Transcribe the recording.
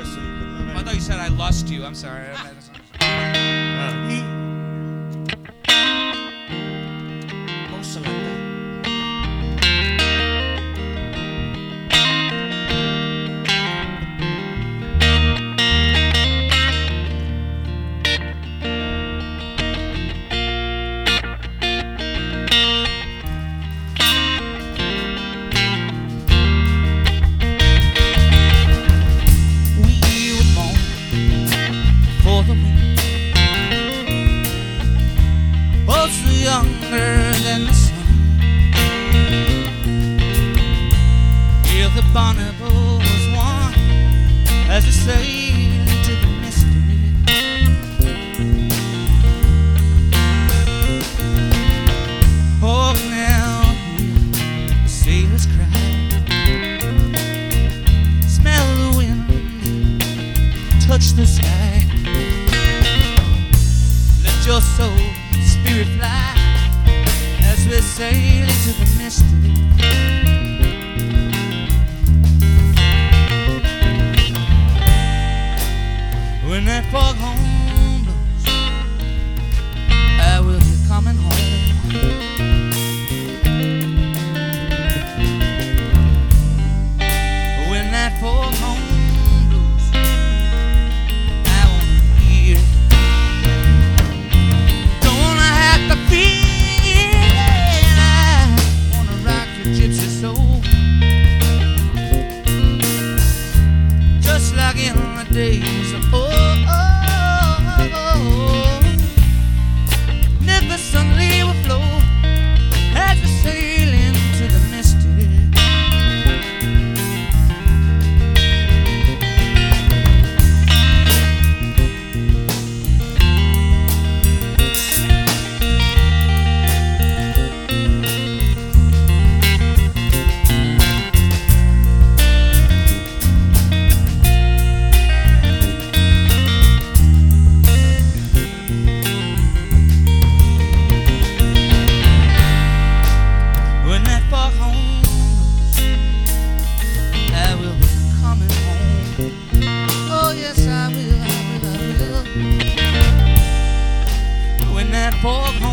so you couldn't have I thought you said I lost you. I'm sorry. Also like that. Younger than the sun. Here the Bonneville was one as we sailed into the mystery. Oh, now hear the sailors cry. Smell the wind, touch the sky. Let your soul spirit fly as we sail into the mystery. When that foghorn blows, I will be coming home. When that foghorn blows, I wanna hear. Days of never suddenly will flow as we sail into the mystery. Foghorn